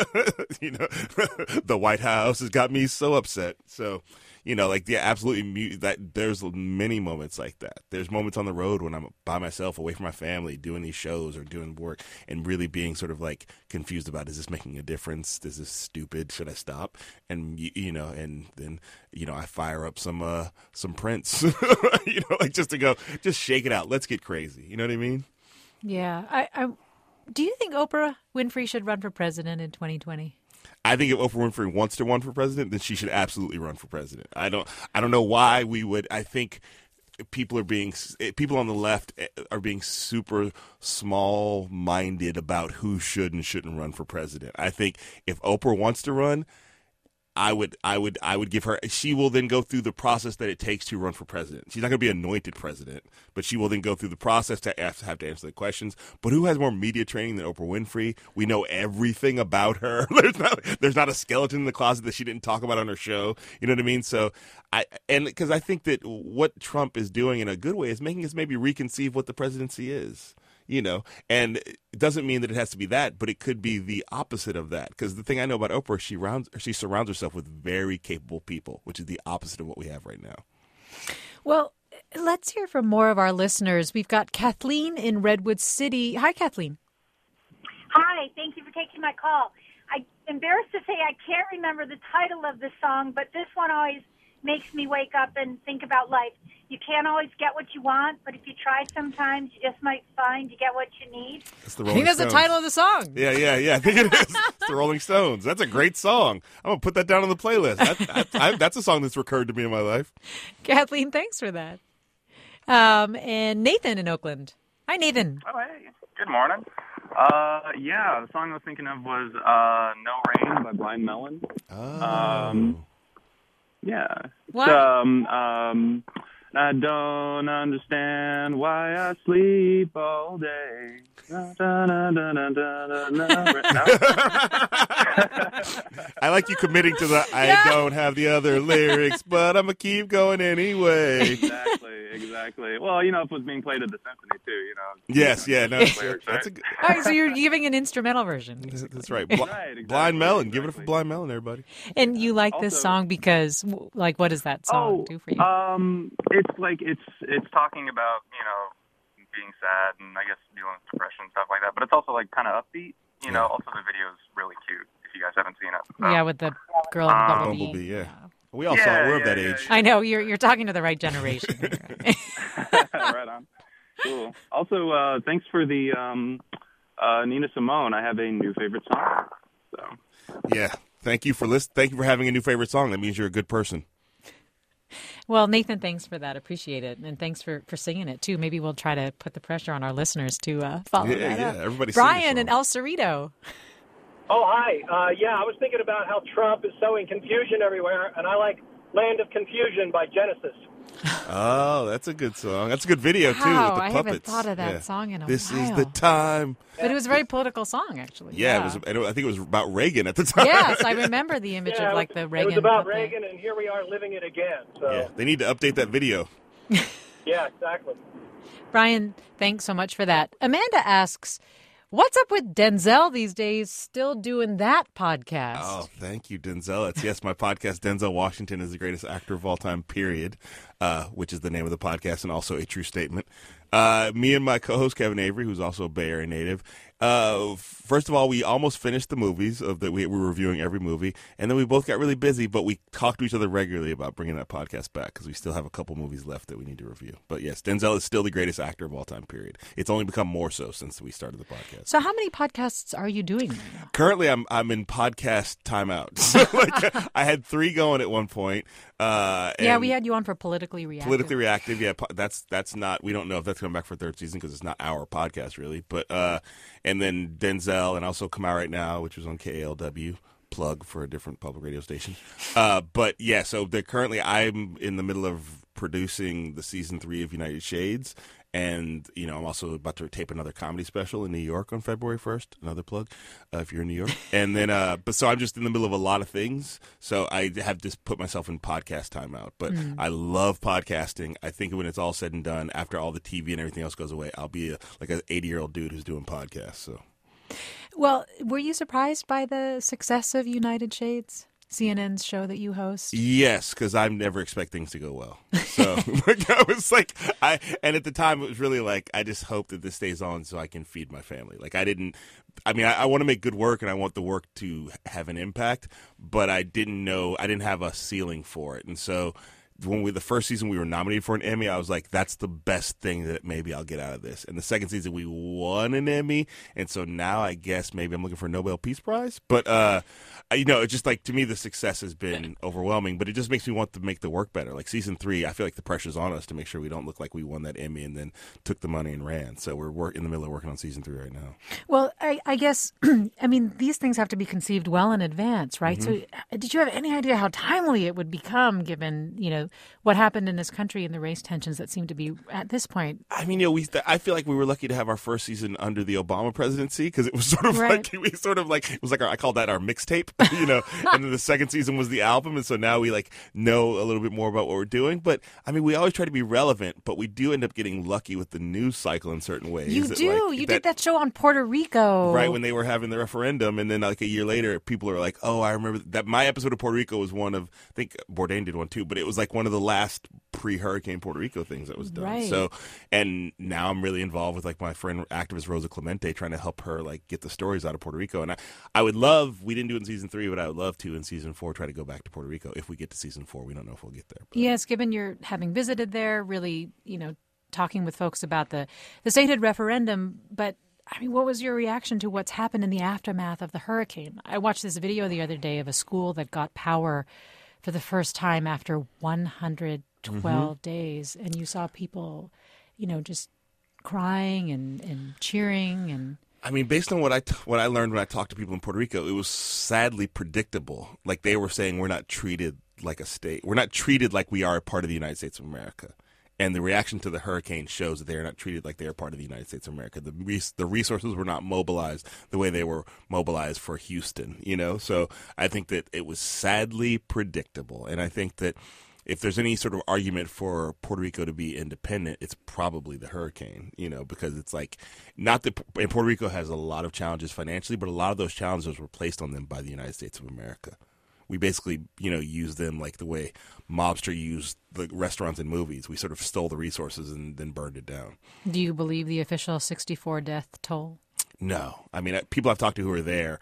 S3: You know, the White House has got me so upset. So. You know, like, yeah, absolutely. Mu- that there's many moments like that. There's moments on the road when I'm by myself, away from my family, doing these shows or doing work, and really being sort of like confused about, is this making a difference? Is this stupid? Should I stop? And you, you know, and then you know, I fire up some uh, some Prince, you know, like just to go, just shake it out. Let's get crazy. You know what I mean?
S2: Yeah. I, I do you think Oprah Winfrey should run for president in twenty twenty?
S3: I think if Oprah Winfrey wants to run for president, then she should absolutely run for president. I don't, I don't know why we would. I think people are being, people on the left are being super small-minded about who should and shouldn't run for president. I think if Oprah wants to run, I would, I would, I would give her. She will then go through the process that it takes to run for president. She's not going to be anointed president, but she will then go through the process to have to answer the questions. But who has more media training than Oprah Winfrey? We know everything about her. There's not, there's not a skeleton in the closet that she didn't talk about on her show. You know what I mean? So I, and because I think that what Trump is doing in a good way is making us maybe reconceive what the presidency is. You know, and it doesn't mean that it has to be that, but it could be the opposite of that. Because the thing I know about Oprah, she rounds, she surrounds herself with very capable people, which is the opposite of what we have right now.
S2: Well, let's hear from more of our listeners. We've got Kathleen in Redwood City. Hi, Kathleen.
S6: Hi, thank you for taking my call. I'm embarrassed to say I can't remember the title of the song, but this one always makes me wake up and think about life. You can't always get what you want, but if you try sometimes, you just might find you get what you need.
S3: That's the
S2: I
S3: Rolling
S2: think that's
S3: Stones.
S2: the title of the song.
S3: Yeah, yeah, yeah. I think it is. It's the Rolling Stones. That's a great song. I'm going to put that down on the playlist. That, that, I, that's a song that's recurred to me in my life.
S2: Kathleen, thanks for that. Um, and Nathan in Oakland. Hi, Nathan.
S7: Oh, hey. Good morning. Uh, yeah, the song I was thinking of was uh, No Rain by Blind Melon.
S3: Oh.
S7: Um, yeah.
S2: What?
S7: Um, um, I don't understand why I sleep all day. Da, da, da, da, da, da, da, no.
S3: I like you committing to the, I
S2: Yeah.
S3: don't have the other lyrics, but I'm going to keep going anyway.
S7: Exactly, exactly. Well, you know, if it was being played at the symphony, too, you know.
S3: Yes, yeah, no,
S7: Lyrics,
S3: that's
S7: right?
S3: a good,
S2: All right, so you're giving an instrumental version.
S3: that's right. Bl-
S7: Right, exactly,
S3: Blind Melon. Give it up for
S7: exactly.
S3: Blind Melon, everybody.
S2: And you like this
S7: Also-
S2: song because, w- like, what does that song
S7: Oh,
S2: do for you?
S7: um, it's like it's it's talking about, you know, being sad and I guess dealing with depression and stuff like that. But it's also like kind of upbeat. You know, also the video is really cute. If you guys haven't seen it, so.
S2: Yeah, with the girl in the
S7: Um,
S2: bumblebee.
S3: Bumblebee, yeah. We all
S7: Yeah,
S3: saw it. We're of
S7: yeah,
S3: that
S7: yeah,
S3: age.
S2: I know you're you're talking to the right generation. Here.
S7: Right on. Cool. Also, uh, thanks for the um, uh, Nina Simone. I have a new favorite song. So.
S3: Yeah. Thank you for list- Thank you for having a new favorite song. That means you're a good person.
S2: Well, Nathan, thanks for that. Appreciate it, and thanks for, for singing it too. Maybe we'll try to put the pressure on our listeners to uh, follow
S3: Yeah,
S2: that
S3: yeah.
S2: up.
S3: Everybody sing
S2: Brian
S3: the
S2: and
S3: song.
S2: El Cerrito.
S8: Oh, hi. Uh, yeah, I was thinking about how Trump is sowing confusion everywhere, and I like Land of Confusion by Genesis.
S3: Oh, that's a good song. That's a good video, too,
S2: Wow,
S3: with the
S2: I
S3: puppets.
S2: haven't thought of that
S3: Yeah.
S2: song in a
S3: This
S2: while.
S3: is the time.
S2: But it was a very political song, actually.
S3: Yeah, it was. and I think it was about Reagan at the time.
S2: Yes, I remember the image
S8: Yeah,
S2: of
S8: it
S2: like
S8: was-
S2: the Reagan.
S8: It was about
S2: puppet.
S8: Reagan, and here we are living it again. So,
S3: Yeah, they need to update that video.
S8: yeah, exactly.
S2: Brian, thanks so much for that. Amanda asks, what's up with Denzel these days still doing that podcast?
S3: Oh, thank you, Denzel. It's, yes, my podcast, Denzel Washington is the greatest actor of all time, period. uh, which is the name of the podcast and also a true statement. Uh, me and my co-host Kevin Avery, who's also a Bay Area native. Uh, first of all, we almost finished the movies of that we, we were reviewing every movie, and then we both got really busy. But we talk to each other regularly about bringing that podcast back because we still have a couple movies left that we need to review. But yes, Denzel is still the greatest actor of all time. Period. It's only become more so since we started the podcast.
S2: So, how many podcasts are you doing right now?
S3: Currently, I'm I'm in podcast timeout. So, like, I had three going at one point. Uh,
S2: yeah, we had you on for Politically Reactive.
S3: Politically Reactive, yeah. That's that's not. We don't know if that's coming back for third season because it's not our podcast really. But uh, and then Denzel, and also Come Out Right Now, which was on K A L W. Plug for a different public radio station. Uh, but yeah, so they're currently I'm in the middle of producing the season three of United Shades. And, you know, I'm also about to tape another comedy special in New York on February first. Another plug uh, if you're in New York. And then, uh, but so I'm just in the middle of a lot of things. So I have just put myself in podcast timeout. But mm. I love podcasting. I think when it's all said and done, after all the T V and everything else goes away, I'll be a, like an eighty-year-old dude who's doing podcasts. So,
S2: well, were you surprised by the success of United Shades? C N N's show that you host?
S3: Yes, because I never expect things to go well. So like, I was like, I and at the time it was really like, I just hope that this stays on so I can feed my family. Like I didn't, I mean, I, I want to make good work and I want the work to have an impact, but I didn't know, I didn't have a ceiling for it. And so when we the first season we were nominated for an Emmy, I was like, that's the best thing that maybe I'll get out of this. And the second season we won an Emmy, and so now I guess maybe I'm looking for a Nobel Peace Prize. But uh, you know, it's just like to me the success has been overwhelming. But it just makes me want to make the work better. Like season three, I feel like the pressure's on us to make sure we don't look like we won that Emmy and then took the money and ran. So we're work, in the middle of working on season three right now.
S2: Well, I, I guess I mean these things have to be conceived well in advance, right? Mm-hmm. So did you have any idea how timely it would become, given you know what happened in this country and the race tensions that seem to be at this point?
S3: I mean, you know, we I feel like we were lucky to have our first season under the Obama presidency because it was sort of
S2: right.
S3: like we sort of like it was like our, I called that our mixtape, you know. And then the second season was the album, and so now we like know a little bit more about what we're doing. But I mean, we always try to be relevant, but we do end up getting lucky with the news cycle in certain ways.
S2: You
S3: that,
S2: do.
S3: Like,
S2: you
S3: that,
S2: did that show on Puerto Rico,
S3: right? When they were having the referendum, and then like a year later, people are like, "Oh, I remember that." My episode of Puerto Rico was one of I think Bourdain did one too, but it was like one of the last pre-Hurricane Puerto Rico things that was done.
S2: Right.
S3: So, and now I'm really involved with like my friend activist Rosa Clemente, trying to help her like get the stories out of Puerto Rico. And I, I would love, we didn't do it in season three, but I would love to in season four try to go back to Puerto Rico if we get to season four. We don't know if we'll get there. But.
S2: Yes, given you're having visited there, really, you know, talking with folks about the the statehood referendum, but. I mean, what was your reaction to what's happened in the aftermath of the hurricane? I watched this video the other day of a school that got power for the first time after one hundred twelve mm-hmm. days, and you saw people, you know, just crying and, and cheering and.
S3: I mean, based on what I, t- what I learned when I talked to people in Puerto Rico, it was sadly predictable. Like they were saying, we're not treated like a state. We're not treated like we are a part of the United States of America. And the reaction to the hurricane shows that they are not treated like they are part of the United States of America. The res- the resources were not mobilized the way they were mobilized for Houston, you know? So I think that it was sadly predictable. And I think that if there's any sort of argument for Puerto Rico to be independent, it's probably the hurricane, you know, because it's like not that and Puerto Rico has a lot of challenges financially, but a lot of those challenges were placed on them by the United States of America. We basically, you know, used them like the way mobster used the restaurants and movies. We sort of stole the resources and then burned it down.
S2: Do you believe the official sixty-four death toll?
S3: No. I mean, people I've talked to who are there,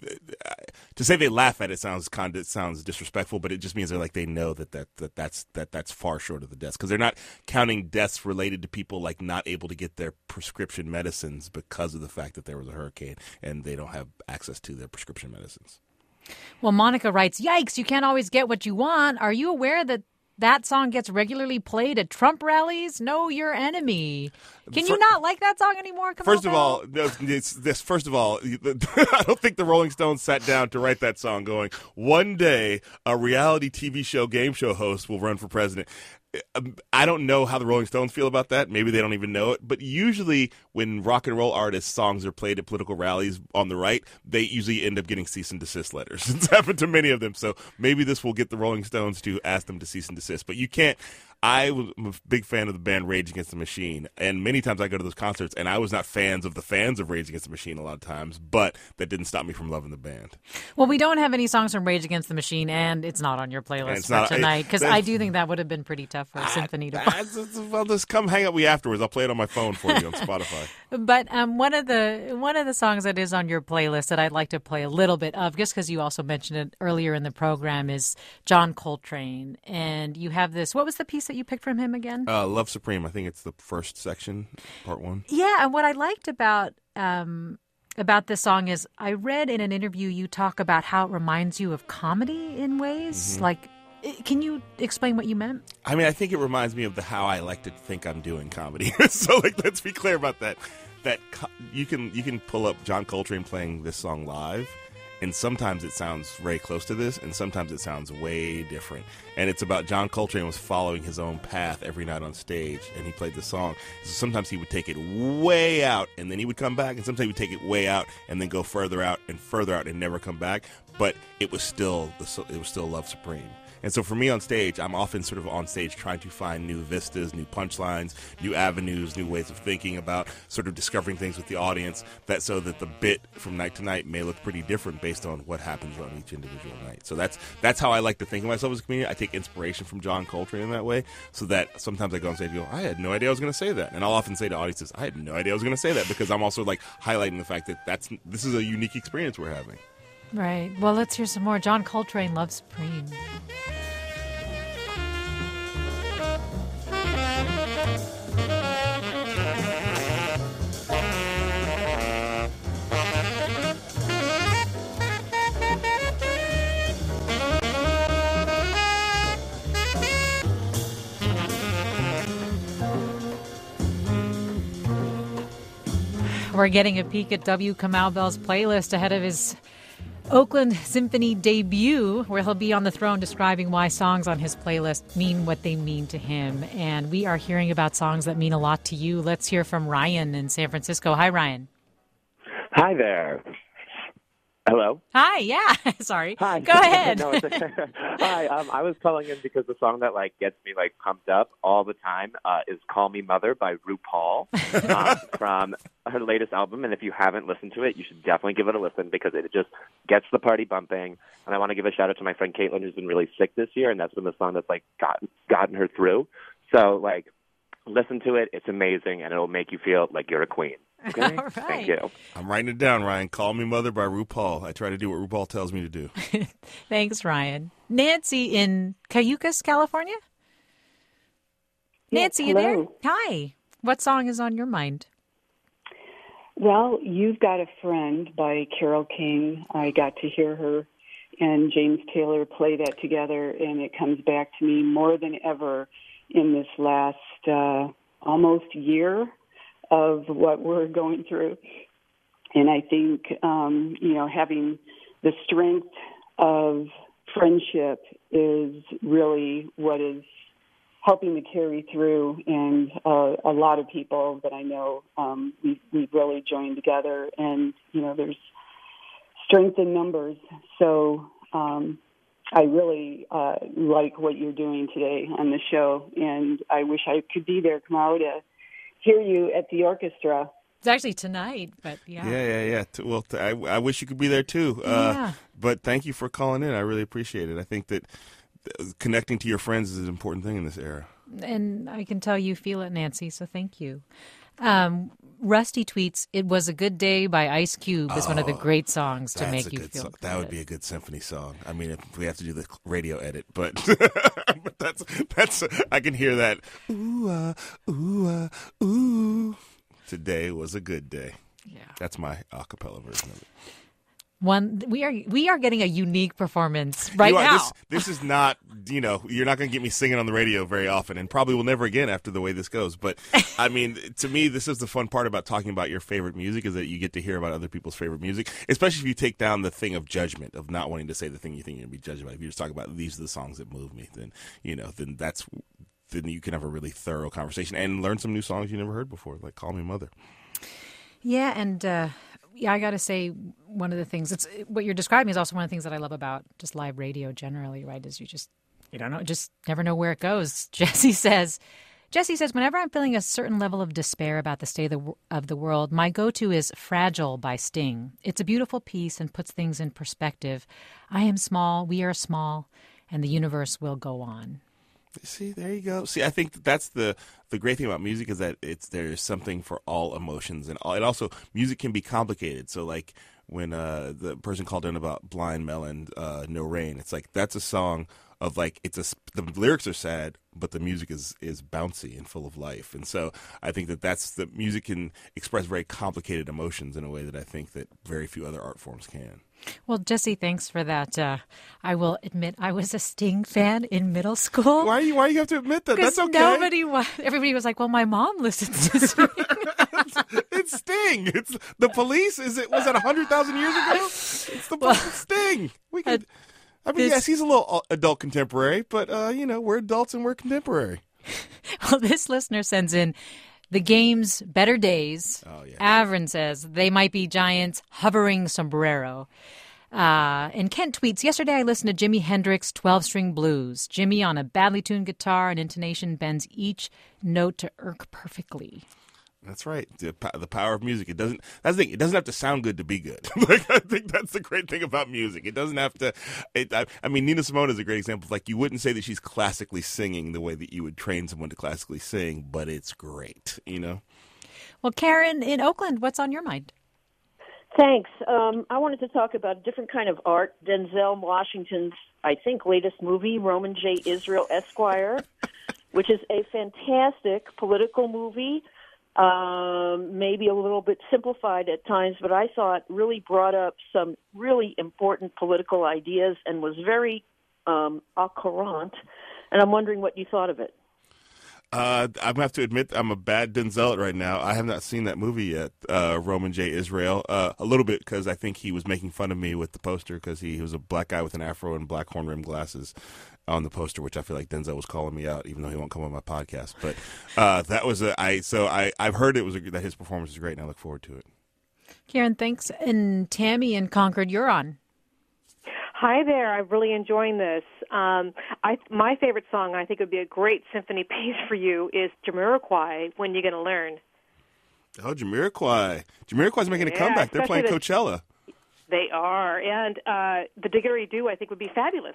S3: to say they laugh at it sounds kind of, it sounds disrespectful, but it just means they're like they know that, that, that that's that that's far short of the deaths because they're not counting deaths related to people like not able to get their prescription medicines because of the fact that there was a hurricane and they don't have access to their prescription medicines.
S2: Well, Monica writes, yikes, you can't always get what you want. Are you aware that that song gets regularly played at Trump rallies? Know your enemy. Can you not like that song anymore? Come
S3: first
S2: on,
S3: of all, no, it's this. First of all, I don't think the Rolling Stones sat down to write that song going, one day a reality T V show, game show host will run for president. I don't know how the Rolling Stones feel about that. Maybe they don't even know it. But usually when rock and roll artists' songs are played at political rallies on the right, they usually end up getting cease and desist letters. It's happened to many of them. So maybe this will get the Rolling Stones to ask them to cease and desist. But you can't I was a big fan of the band Rage Against the Machine, and many times I go to those concerts, and I was not fans of the fans of Rage Against the Machine a lot of times, but that didn't stop me from loving the band.
S2: Well, we don't have any songs from Rage Against the Machine, and it's not on your playlist for
S3: not,
S2: tonight, because
S3: I,
S2: I do think that would have been pretty tough for a symphony to play.
S3: Well, just come hang out with me afterwards. I'll play it on my phone for you on Spotify.
S2: But um, one of the one of the songs that is on your playlist that I'd like to play a little bit of, just because you also mentioned it earlier in the program, is John Coltrane. And you have this, what was the piece that you picked from him again?
S3: Uh, Love Supreme. I think it's the first section, part one.
S2: Yeah, and what I liked about um, about this song is I read in an interview you talk about how it reminds you of comedy in ways. Mm-hmm. Like, can you explain what you meant?
S3: I mean, I think it reminds me of the how I like to think I'm doing comedy. So, like, let's be clear about that. That co- you can you can pull up John Coltrane playing this song live, and sometimes it sounds very close to this, and sometimes it sounds way different. And it's about John Coltrane was following his own path every night on stage, and he played the song. So sometimes he would take it way out, and then he would come back, and sometimes he would take it way out, and then go further out and further out and never come back. But it was still it was still Love Supreme. And so for me on stage, I'm often sort of on stage trying to find new vistas, new punchlines, new avenues, new ways of thinking about sort of discovering things with the audience, that so that the bit from night to night may look pretty different based on what happens on each individual night. So that's that's how I like to think of myself as a comedian. I take inspiration from John Coltrane in that way, so that sometimes I go on stage and go, I had no idea I was going to say that. And I'll often say to audiences, I had no idea I was going to say that, because I'm also like highlighting the fact that that's this is a unique experience we're having.
S2: Right. Well, let's hear some more. John Coltrane, Love Supreme. We're getting a peek at W. Kamau Bell's playlist ahead of his Oakland Symphony debut, where he'll be on the throne describing why songs on his playlist mean what they mean to him. And we are hearing about songs that mean a lot to you. Let's hear from Ryan in San Francisco. Hi, Ryan.
S9: Hi there. Hello?
S2: Hi, yeah. Sorry.
S9: Hi.
S2: Go ahead.
S9: no, it's okay. Hi, um, I was calling in because the song that, like, gets me, like, pumped up all the time uh, is Call Me Mother by RuPaul um, from her latest album. And if you haven't listened to it, you should definitely give it a listen, because it just gets the party bumping. And I want to give a shout-out to my friend Caitlin, who's been really sick this year, and that's been the song that's, like, gotten, gotten her through. So, like, listen to it. It's amazing, and it'll make you feel like you're a queen. Okay?
S2: All right.
S9: Thank you.
S3: I'm writing it down, Ryan. Call Me Mother by RuPaul. I try to do what RuPaul tells me to do.
S2: Thanks, Ryan. Nancy in Cayucas, California?
S10: Yes,
S2: Nancy, you there?
S10: hello.
S2: Hi. What song is on your mind?
S10: Well, You've Got a Friend by Carole King. I got to hear her and James Taylor play that together, and it comes back to me more than ever in this last uh, almost year of what we're going through. And I think, um, you know, having the strength of friendship is really what is helping to carry through. And uh, a lot of people that I know, um, we, we've really joined together. And, you know, there's strength in numbers. So um, I really uh, like what you're doing today on the show. And I wish I could be there tomorrow to hear you at the orchestra.
S2: It's actually tonight, but yeah.
S3: Yeah, yeah, yeah. T- Well, t- I, I wish you could be there too. Uh,
S2: Yeah.
S3: But thank you for calling in. I really appreciate it. I think that th- connecting to your friends is an important thing in this era.
S2: And I can tell you feel it, Nancy, so thank you. Um, Rusty tweets, "It Was a Good Day" by Ice Cube is one of the great songs to
S3: That's
S2: make
S3: a
S2: you
S3: good
S2: feel
S3: song.
S2: good.
S3: That would be a good symphony song. I mean, if we have to do the radio edit, but but that's that's I can hear that. Ooh, uh, ooh, uh, ooh. Today was a good day.
S2: Yeah.
S3: That's my a cappella version of it.
S2: One, we are we are getting a unique performance right
S3: You are-
S2: now.
S3: This, this is not, you know, you're not going to get me singing on the radio very often, and probably will never again after the way this goes. But, I mean, to me, this is the fun part about talking about your favorite music, is that you get to hear about other people's favorite music, especially if you take down the thing of judgment, of not wanting to say the thing you think you're going to be judged by. If you just talk about, these are the songs that move me, then, you know, then that's, then you can have a really thorough conversation and learn some new songs you never heard before, like Call Me Mother.
S2: Yeah, and uh, yeah, I got to say, one of the things, it's what you're describing is also one of the things that I love about just live radio generally, right, is you just You don't know, just never know where it goes. Jesse says, Jesse says, whenever I'm feeling a certain level of despair about the state of the, of the world, my go-to is Fragile by Sting. It's a beautiful piece and puts things in perspective. I am small, we are small, and the universe will go on.
S3: See, there you go. See, I think that that's the the great thing about music is that it's there's something for all emotions, and all, and also music can be complicated. So, like when uh, the person called in about Blind Melon, uh, No Rain, it's like that's a song of like it's a the lyrics are sad, but the music is is bouncy and full of life. And so, I think that that's the music can express very complicated emotions in a way that I think that very few other art forms can.
S2: Well, Jesse, thanks for that. Uh, I will admit I was a Sting fan in middle school.
S3: Why you? Why you have to admit that? That's okay.
S2: Nobody was. Everybody was like, "Well, my mom listens to Sting."
S3: It's Sting. It's the Police. Is it? Was that a hundred thousand years ago? It's the well, Sting. We could. I mean, this, yes, he's a little adult contemporary, but uh, you know, we're adults and we're contemporary.
S2: Well, this listener sends in. The game's Better Days.
S3: Oh, yeah.
S2: Avron says they might be Giants' hovering sombrero. Uh, and Kent tweets, yesterday I listened to Jimi Hendrix' twelve-string blues. Jimmy on a badly tuned guitar and intonation bends each note to irk perfectly.
S3: That's right. The, the power of music. It doesn't. That's the thing. It doesn't have to sound good to be good. Like I think that's the great thing about music. It doesn't have to. It, I, I mean, Nina Simone is a great example. Like you wouldn't say that she's classically singing the way that you would train someone to classically sing, but it's great. You know.
S2: Well, Karen in Oakland, what's on your mind?
S11: Thanks. Um, I wanted to talk about a different kind of art. Denzel Washington's, I think, latest movie, Roman J. Israel Esquire, which is a fantastic political movie. Um, maybe a little bit simplified at times, but I thought really brought up some really important political ideas and was very um, au courant. And I'm wondering what you thought of it.
S3: Uh, I'm gonna have to admit I'm a bad Denzel right now. I have not seen that movie yet, uh, Roman J. Israel. Uh, a little bit because I think he was making fun of me with the poster because he, he was a black guy with an afro and black horn rimmed glasses on the poster, which I feel like Denzel was calling me out, even though he won't come on my podcast. But uh, that was a I. So I I've heard it was a, that his performance is great, and I look forward to it.
S2: Karen, thanks. And Tammy in Concord, you're on.
S12: Hi there. I'm really enjoying this. Um, I, my favorite song, I think would be a great symphony piece for you, is Jamiroquai, When You Gonna Learn.
S3: Oh, Jamiroquai. Jamiroquai's making a
S12: yeah,
S3: comeback. They're playing
S12: the,
S3: Coachella.
S12: They are. And uh, the Didgeridoo, I think, would be fabulous.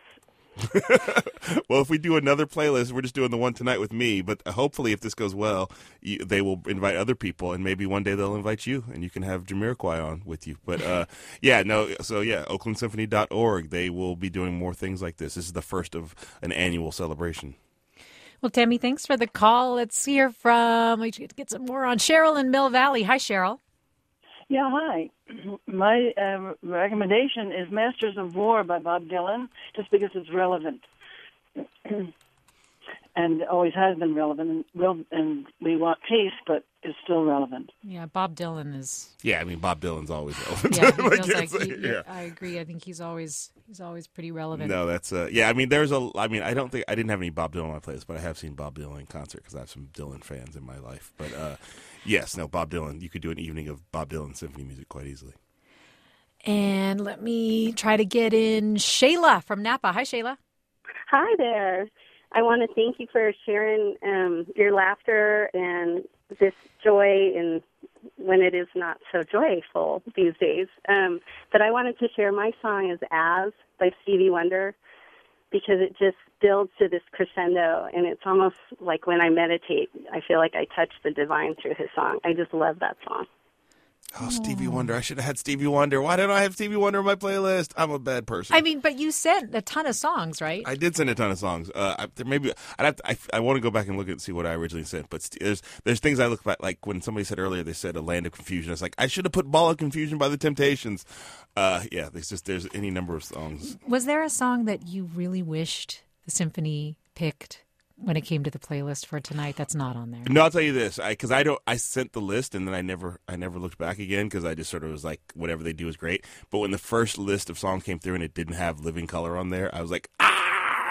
S3: Well, if we do another playlist, we're just doing the one tonight with me. But hopefully, if this goes well, you, they will invite other people, and maybe one day they'll invite you, and you can have Jamiroquai on with you. But uh, yeah, no. So yeah, Oakland Symphony dot org. They will be doing more things like this. This is the first of an annual celebration.
S2: Well, Tammy, thanks for the call. Let's hear from. Let's get some more on Cheryl in Mill Valley. Hi, Cheryl.
S13: Yeah, hi. My uh, recommendation is Masters of War by Bob Dylan, just because it's relevant. And always has been relevant, and, will, and we want peace, but it's still relevant.
S2: Yeah, Bob Dylan is...
S3: Yeah, I mean, Bob Dylan's always relevant.
S2: Yeah, he feels like,
S3: like
S2: he,
S3: yeah.
S2: I agree. I think he's always he's always pretty relevant.
S3: No, that's... Uh, yeah, I mean, there's a... I mean, I don't think... I didn't have any Bob Dylan on my playlist, but I have seen Bob Dylan in concert because I have some Dylan fans in my life. But uh, yes, no, Bob Dylan. You could do an evening of Bob Dylan symphony music quite easily.
S2: And let me try to get in Shayla from Napa. Hi, Shayla.
S14: Hi there. I want to thank you for sharing um, your laughter and this joy in when it is not so joyful these days. Um, but I wanted to share my song is As by Stevie Wonder because it just builds to this crescendo, and it's almost like when I meditate, I feel like I touch the divine through his song. I just love that song.
S3: Oh, Stevie Wonder. I should have had Stevie Wonder. Why didn't I have Stevie Wonder on my playlist? I'm a bad person.
S2: I mean, but you sent a ton of songs, right?
S3: I did send a ton of songs. Uh, I, there maybe I'd have to, I, I want to go back and look and see what I originally sent. But st- there's there's things I look back, like when somebody said earlier, they said A Land of Confusion. It's like, I should have put Ball of Confusion by the Temptations. Uh, yeah, there's just there's any number of songs.
S2: Was there a song that you really wished the symphony picked when it came to the playlist for tonight that's not on there?
S3: No, I'll tell you this, because I, I don't. I sent the list and then I never, I never looked back again because I just sort of was like, whatever they do is great. But when the first list of songs came through and it didn't have Living Color on there, I was like, ah,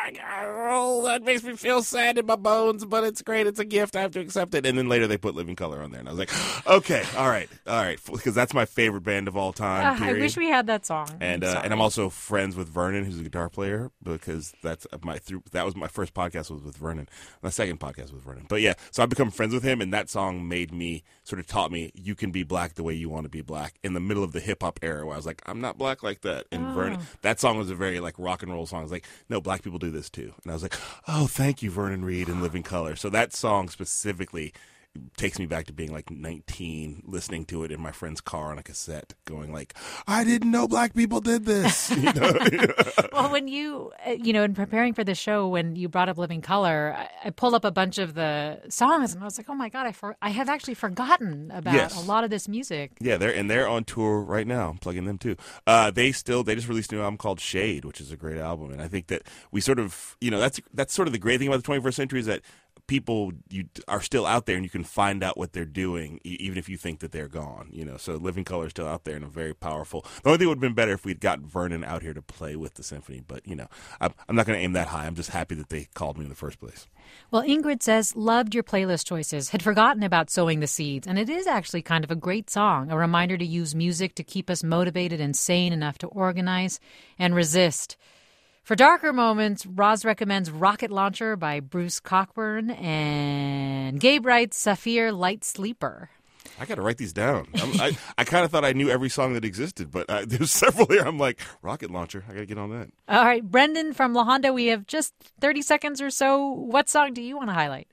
S3: like, oh, that makes me feel sad in my bones, but it's great. It's a gift. I have to accept it. And then later they put Living Color on there. And I was like, okay, all right, all right. Because that's my favorite band of all time,
S2: Uh, I wish we had that song.
S3: And
S2: I'm
S3: uh,
S2: sorry.
S3: and I'm also friends with Vernon, who's a guitar player, because that's my through. That was my first podcast was with Vernon. My second podcast was with Vernon. But yeah, so I've become friends with him, and that song made me sort of taught me you can be black the way you want to be black in the middle of the hip hop era, where I was like, I'm not black like that. And
S2: Oh.
S3: Vernon, that song was a very like rock and roll song. I was like, no, black people do this too. And I was like, oh, thank you, Vernon Reid and Living Color. So that song specifically takes me back to being like nineteen, listening to it in my friend's car on a cassette, going like, I didn't know black people did this. You know?
S2: Well, when you, uh, you know, in preparing for the show, when you brought up Living Color, I, I pulled up a bunch of the songs and I was like, oh my God, I, for, I have actually forgotten about
S3: Yes.
S2: a lot of this music.
S3: Yeah, they're and they're on tour right now. I'm plugging them too. Uh, they still they just released a new album called Shade, which is a great album, and I think that we sort of you know that's that's sort of the great thing about the twenty-first century is that people you are still out there and you can find out what they're doing e- even if you think that they're gone. You know, so Living Color is still out there and a very powerful. The only thing would have been better if we'd got Vernon out here to play with the symphony, but you know, I'm, I'm not going to aim that high. I'm just happy that they called me in the first place.
S2: Well, Ingrid says, loved your playlist choices, had forgotten about Sowing the Seeds, and it is actually kind of a great song, a reminder to use music to keep us motivated and sane enough to organize and resist. For darker moments, Roz recommends Rocket Launcher by Bruce Cockburn, and Gabe writes Saphir Light Sleeper.
S3: I got to write these down. I'm, I I kind of thought I knew every song that existed, but uh, there's several here. I'm like, Rocket Launcher. I got to get on that.
S2: All right, Brendan from La Honda, we have just thirty seconds or so. What song do you want to highlight?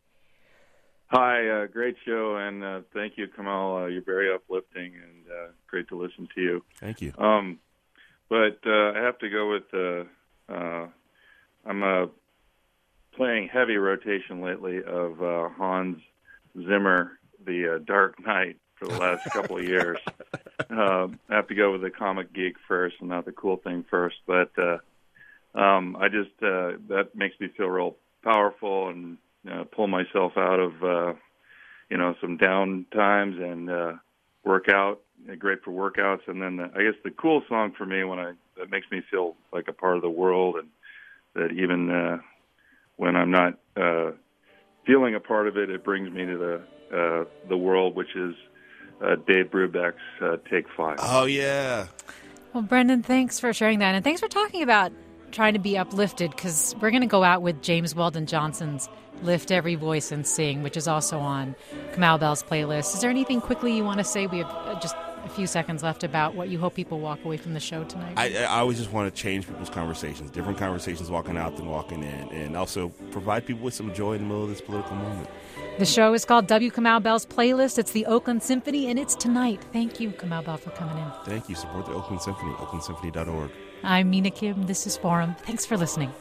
S15: Hi, uh, great show, and uh, thank you, Kamal. Uh, you're very uplifting, and uh, great to listen to you.
S3: Thank you.
S15: Um, but uh, I have to go with, uh, uh, I'm uh, playing heavy rotation lately of uh, Hans Zimmer, The uh, Dark Knight, for the last couple of years. Uh, I have to go with the comic geek first and not the cool thing first, but uh, um, I just, uh, that makes me feel real powerful and Uh, pull myself out of, uh, you know, some down times and uh, work out. Uh, great for workouts. And then the, I guess the cool song for me when I that makes me feel like a part of the world, and that even uh, when I'm not uh, feeling a part of it, it brings me to the uh, the world, which is uh, Dave Brubeck's uh, Take Five.
S3: Oh yeah.
S2: Well, Brendan, thanks for sharing that, and thanks for talking about trying to be uplifted, because we're going to go out with James Weldon Johnson's Lift Every Voice and Sing, which is also on Kamau Bell's playlist. Is there anything quickly you want to say? We have uh, just a few seconds left about what you hope people walk away from the show tonight.
S3: I, I always just want to change people's conversations, different conversations walking out than walking in, and also provide people with some joy in the middle of this political moment.
S2: The show is called W. Kamau Bell's Playlist. It's the Oakland Symphony, and it's tonight. Thank you, Kamau Bell, for coming in.
S3: Thank you. Support the Oakland Symphony, oakland symphony dot org.
S2: I'm Mina Kim. This is Forum. Thanks for listening.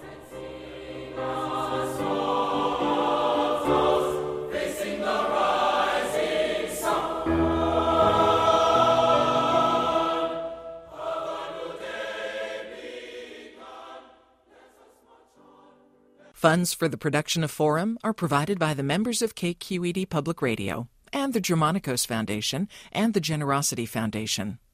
S16: Funds for the production of Forum are provided by the members of K Q E D Public Radio and the Germanicos Foundation and the Generosity Foundation.